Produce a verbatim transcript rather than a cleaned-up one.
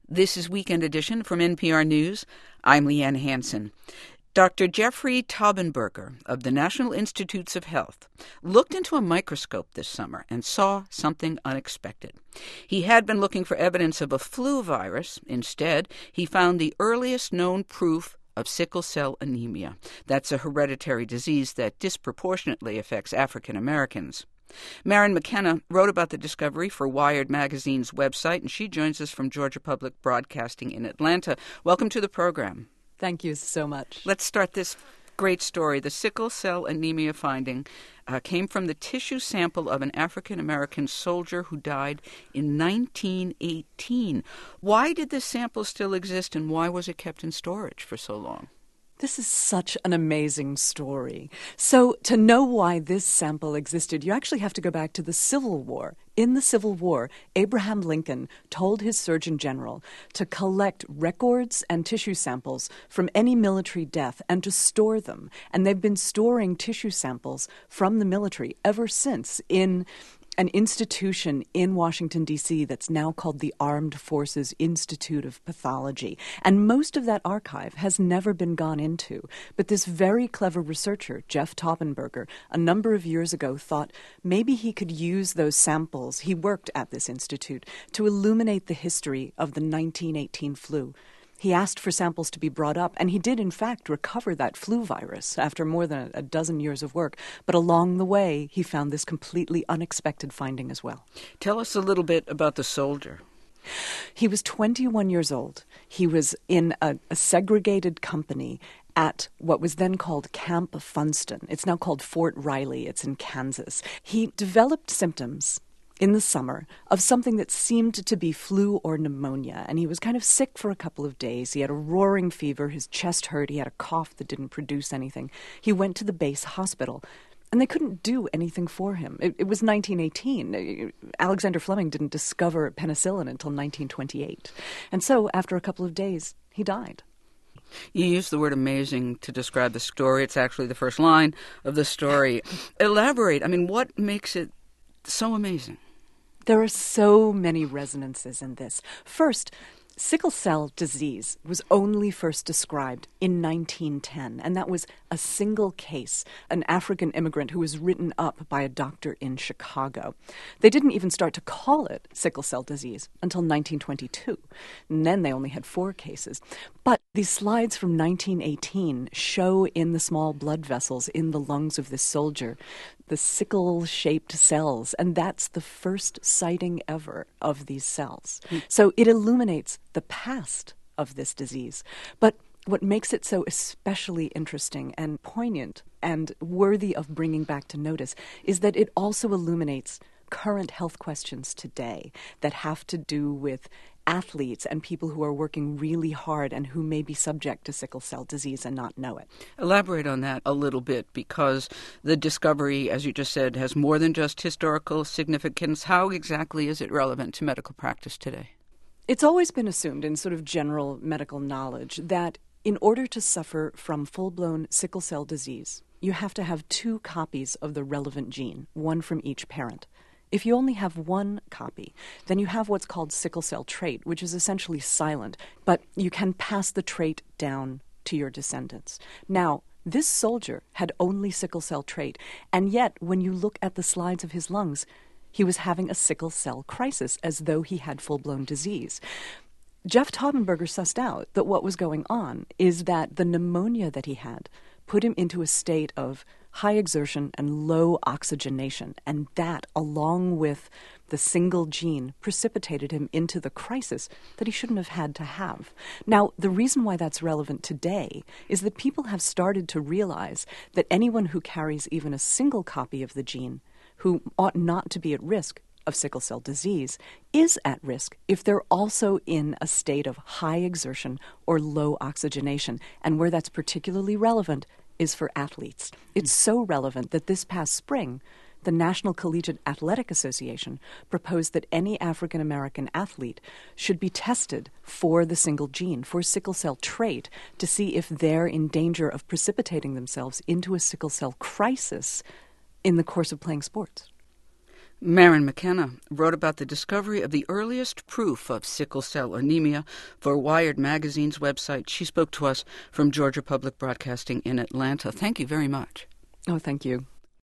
This is Weekend Edition from N P R News. I'm Leanne Hansen. Doctor Jeffrey Taubenberger of the National Institutes of Health looked into a microscope this summer and saw something unexpected. He had been looking for evidence of a flu virus. Instead, he found the earliest known proof of sickle cell anemia. That's a hereditary disease that disproportionately affects African Americans. Maren McKenna wrote about the discovery for Wired Magazine's website, and she joins us from Georgia Public Broadcasting in Atlanta. Welcome to the program. Thank you so much. Let's start this great story. The sickle cell anemia finding uh, came from the tissue sample of an African-American soldier who died in nineteen eighteen. Why did this sample still exist, and why was it kept in storage for so long? This is such an amazing story. So to know why this sample existed, you actually have to go back to the Civil War. In the Civil War, Abraham Lincoln told his Surgeon General to collect records and tissue samples from any military death and to store them. And they've been storing tissue samples from the military ever since in an institution in Washington, D C that's now called the Armed Forces Institute of Pathology. And most of that archive has never been gone into. But this very clever researcher, Jeff Taubenberger, a number of years ago thought maybe he could use those samples, he worked at this institute, to illuminate the history of the nineteen eighteen flu. He asked for samples to be brought up, and he did, in fact, recover that flu virus after more than a dozen years of work. But along the way, he found this completely unexpected finding as well. Tell us a little bit about the soldier. He was twenty-one years old. He was in a, a segregated company at what was then called Camp Funston. It's now called Fort Riley. It's in Kansas. He developed symptoms in the summer of something that seemed to be flu or pneumonia. And he was kind of sick for a couple of days. He had a roaring fever. His chest hurt. He had a cough that didn't produce anything. He went to the base hospital, and they couldn't do anything for him. It, it was nineteen eighteen. Alexander Fleming didn't discover penicillin until nineteen twenty-eight. And so after a couple of days, he died. You used the word amazing to describe the story. It's actually the first line of the story. Elaborate. I mean, what makes it so amazing? There are so many resonances in this. First, sickle cell disease was only first described in nineteen ten, and that was a single case, an African immigrant who was written up by a doctor in Chicago. They didn't even start to call it sickle cell disease until nineteen twenty-two, and then they only had four cases. But these slides from nineteen eighteen show in the small blood vessels in the lungs of this soldier the sickle-shaped cells, and that's the first sighting ever of these cells. Mm. So it illuminates the past of this disease. But what makes it so especially interesting and poignant and worthy of bringing back to notice is that it also illuminates current health questions today that have to do with athletes and people who are working really hard and who may be subject to sickle cell disease and not know it. Elaborate on that a little bit, because the discovery, as you just said, has more than just historical significance. How exactly is it relevant to medical practice today? It's always been assumed in sort of general medical knowledge that in order to suffer from full-blown sickle cell disease, you have to have two copies of the relevant gene, one from each parent. If you only have one copy, then you have what's called sickle cell trait, which is essentially silent, but you can pass the trait down to your descendants. Now, this soldier had only sickle cell trait, and yet when you look at the slides of his lungs, he was having a sickle cell crisis as though he had full-blown disease. Jeff Taubenberger sussed out that what was going on is that the pneumonia that he had put him into a state of high exertion and low oxygenation, and that, along with the single gene, precipitated him into the crisis that he shouldn't have had to have. Now, the reason why that's relevant today is that people have started to realize that anyone who carries even a single copy of the gene, who ought not to be at risk of sickle cell disease, is at risk if they're also in a state of high exertion or low oxygenation. And where that's particularly relevant is for athletes. It's so relevant that this past spring, the National Collegiate Athletic Association proposed that any African-American athlete should be tested for the single gene, for sickle cell trait, to see if they're in danger of precipitating themselves into a sickle cell crisis in the course of playing sports. Maren McKenna wrote about the discovery of the earliest proof of sickle cell anemia for Wired Magazine's website. She spoke to us from Georgia Public Broadcasting in Atlanta. Thank you very much. Oh, thank you.